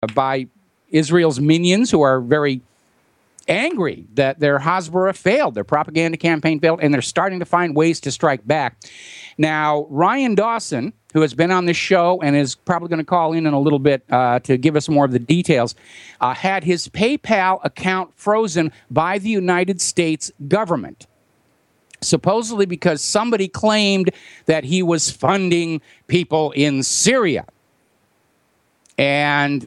by Israel's minions, who are very angry that their Hasbara failed, their propaganda campaign failed, and they're starting to find ways to strike back. Now, Ryan Dawson, who has been on this show and is probably going to call in a little bit to give us more of the details, had his PayPal account frozen by the United States government, supposedly because somebody claimed that he was funding people in Syria. And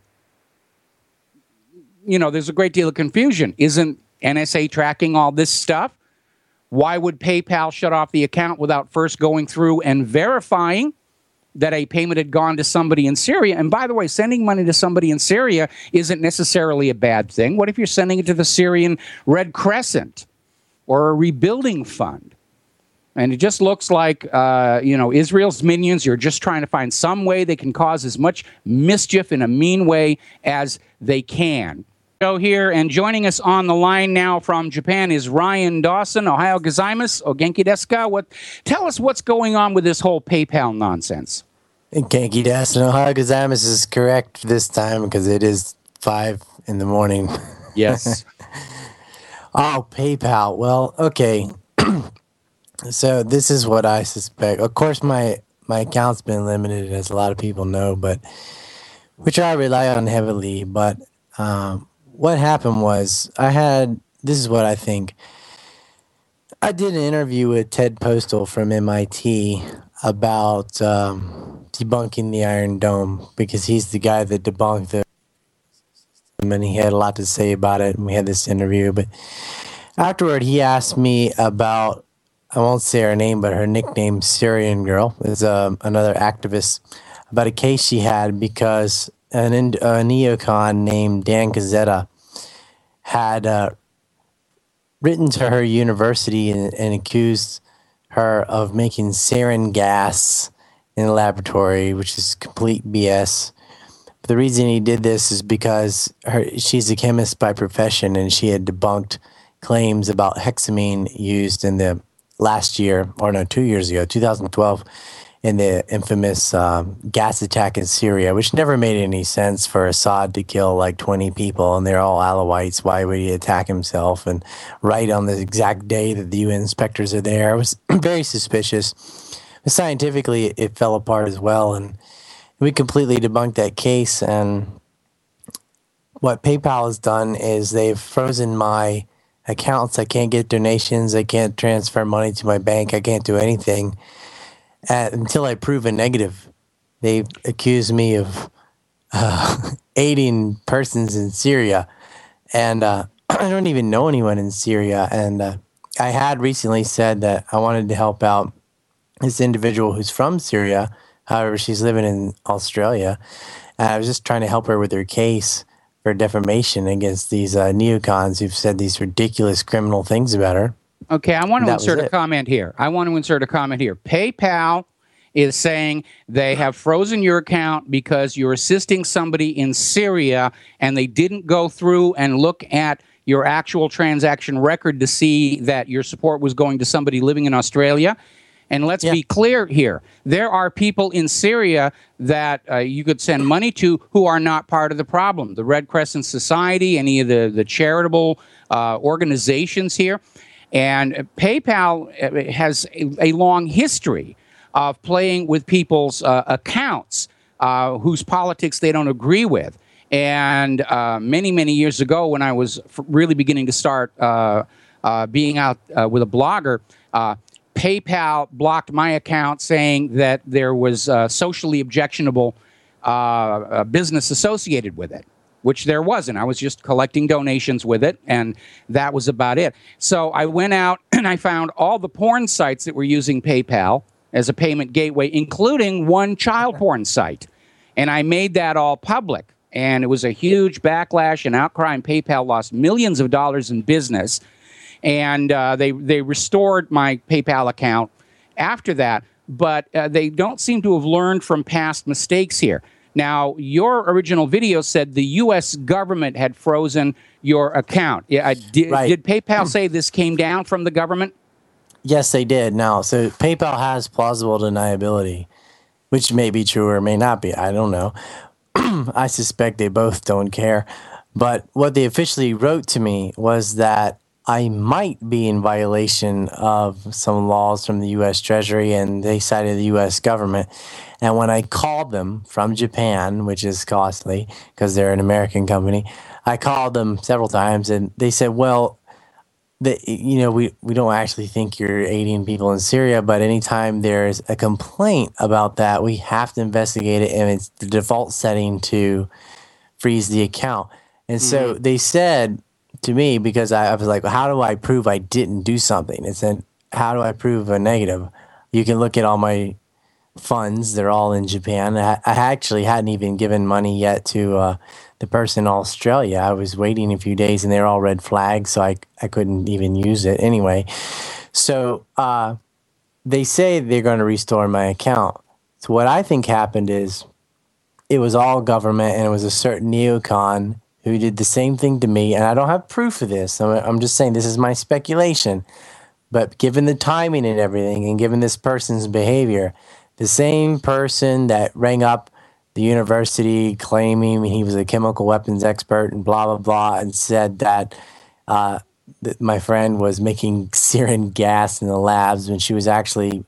there's a great deal of confusion. Isn't NSA tracking all this stuff? Why would PayPal shut off the account without first going through and verifying that a payment had gone to somebody in Syria? And by the way, sending money to somebody in Syria isn't necessarily a bad thing. What if you're sending it to the Syrian Red Crescent or a rebuilding fund? And it just looks like, Israel's minions are just trying to find some way they can cause as much mischief in a mean way as they can. Here, and joining us on the line now from Japan is Ryan Dawson. Ohio gozaimasu, o genki desu ka? Tell us what's going on with this whole PayPal nonsense. Genki desu. Ohio gozaimasu is correct this time because it is 5 in the morning. Yes. Oh, PayPal. Well, okay. So this is what I suspect. Of course, my account's been limited, as a lot of people know, but which I rely on heavily. But what happened was this is what I think. I did an interview with Ted Postal from MIT about debunking the Iron Dome, because he's the guy that debunked it, and he had a lot to say about it, and we had this interview. But afterward, he asked me about, I won't say her name, but her nickname, Syrian Girl, is another activist, about a case she had because a neocon named Dan Cazzetta had written to her university and accused her of making sarin gas in a laboratory, which is complete BS. But the reason he did this is because she's a chemist by profession, and she had debunked claims about hexamine used in the last year, or no, 2 years ago, 2012, in the infamous gas attack in Syria, which never made any sense for Assad to kill like 20 people, and they're all Alawites. Why would he attack himself and right on the exact day that the UN inspectors are there? It was very suspicious. Scientifically, it fell apart as well, and we completely debunked that case. And what PayPal has done is they've frozen my accounts. I can't get donations. I can't transfer money to my bank. I can't do anything until I prove a negative. They accuse me of aiding persons in Syria, and I don't even know anyone in Syria. And I had recently said that I wanted to help out this individual who's from Syria. However, she's living in Australia. And I was just trying to help her with her case for defamation against these neocons who've said these ridiculous criminal things about her. Okay, I want to insert a comment here. PayPal is saying they have frozen your account because you're assisting somebody in Syria, and they didn't go through and look at your actual transaction record to see that your support was going to somebody living in Australia. And let's be clear here. There are people in Syria that you could send money to who are not part of the problem. The Red Crescent Society, any of the charitable organizations here. And PayPal has a long history of playing with people's accounts whose politics they don't agree with. And many, many years ago, when I was really beginning to start being out with a blogger, PayPal blocked my account saying that there was socially objectionable business associated with it, which there wasn't. I was just collecting donations with it, and that was about it. So I went out and I found all the porn sites that were using PayPal as a payment gateway, including one child porn site. And I made that all public. And it was a huge backlash and outcry, and PayPal lost millions of dollars in business. And they restored my PayPal account after that, but they don't seem to have learned from past mistakes here. Now, your original video said the U.S. government had frozen your account. Did PayPal say this came down from the government? Yes, they did. Now, so PayPal has plausible deniability, which may be true or may not be. I don't know. I suspect they both don't care. But what they officially wrote to me was that I might be in violation of some laws from the U.S. Treasury, and they cited the U.S. government. And when I called them from Japan, which is costly because they're an American company, I called them several times, and they said, well, we don't actually think you're aiding people in Syria, but anytime there's a complaint about that, we have to investigate it, and it's the default setting to freeze the account. And so they said to me, because I was like, how do I prove I didn't do something? It said, how do I prove a negative? You can look at all my funds. They're all in Japan. I actually hadn't even given money yet to the person in Australia. I was waiting a few days, and they're all red flags, so I couldn't even use it anyway. So they say they're going to restore my account. So what I think happened is it was all government, and it was a certain neocon who did the same thing to me, and I don't have proof of this. I'm just saying this is my speculation. But given the timing and everything, and given this person's behavior, the same person that rang up the university claiming he was a chemical weapons expert and blah, blah, blah, and said that my friend was making sarin gas in the labs when she was actually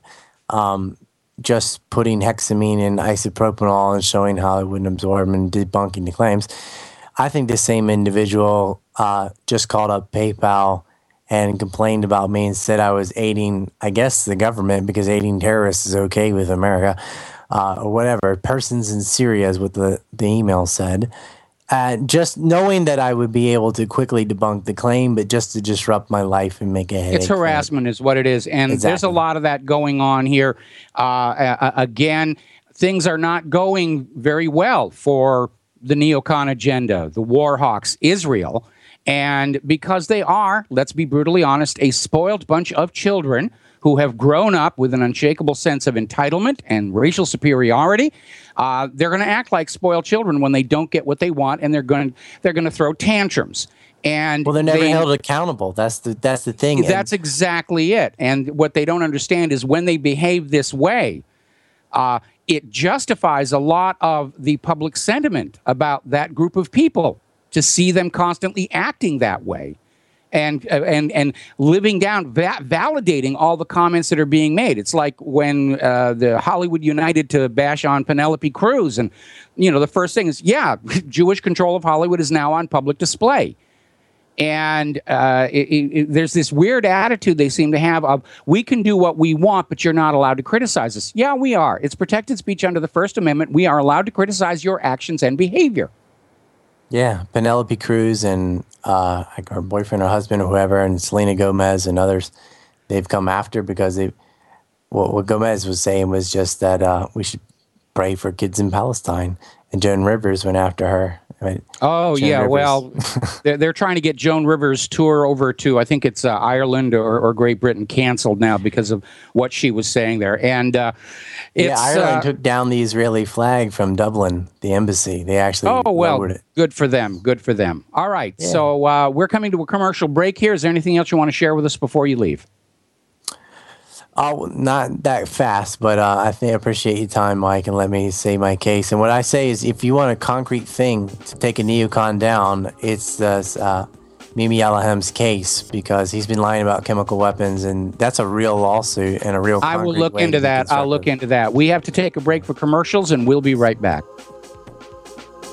just putting hexamine in isopropanol and showing how it wouldn't absorb and debunking the claims. I think the same individual just called up PayPal and complained about me and said I was aiding, I guess, the government, because aiding terrorists is okay with America, or whatever. Persons in Syria is what the email said. Just knowing that I would be able to quickly debunk the claim, but just to disrupt my life and make a headache. It's harassment is what it is. And There's a lot of that going on here. Again, things are not going very well for the neocon agenda, the war hawks, Israel. And because they are, let's be brutally honest, a spoiled bunch of children who have grown up with an unshakable sense of entitlement and racial superiority, they're going to act like spoiled children when they don't get what they want, and they're going to throw tantrums. And they're never held accountable. That's the thing. That's exactly it. And what they don't understand is when they behave this way, it justifies a lot of the public sentiment about that group of people to see them constantly acting that way. And living down, validating all the comments that are being made. It's like when the Hollywood United to bash on Penelope Cruz, and the first thing is, Jewish control of Hollywood is now on public display, and there's this weird attitude they seem to have of, we can do what we want, but you're not allowed to criticize us. Yeah, we are. It's protected speech under the First Amendment. We are allowed to criticize your actions and behavior. Yeah, Penelope Cruz and her boyfriend or husband or whoever, and Selena Gomez and others, they've come after because what Gomez was saying was just that we should pray for kids in Palestine, and Joan Rivers went after her. Right? Oh, Joan Rivers. Well, they're trying to get Joan Rivers' tour over to, I think it's Ireland or Great Britain, canceled now because of what she was saying there. And Ireland took down the Israeli flag from Dublin, the embassy. They actually lowered it. Good for them. Good for them. All right. Yeah. So we're coming to a commercial break here. Is there anything else you want to share with us before you leave? Oh, not that fast, but I appreciate your time, Mike, and let me say my case. And what I say is, if you want a concrete thing to take a neocon down, it's this Mimi Alahem's case, because he's been lying about chemical weapons, and that's a real lawsuit and a real concrete I will look into that. I'll look into that. We have to take a break for commercials, and we'll be right back.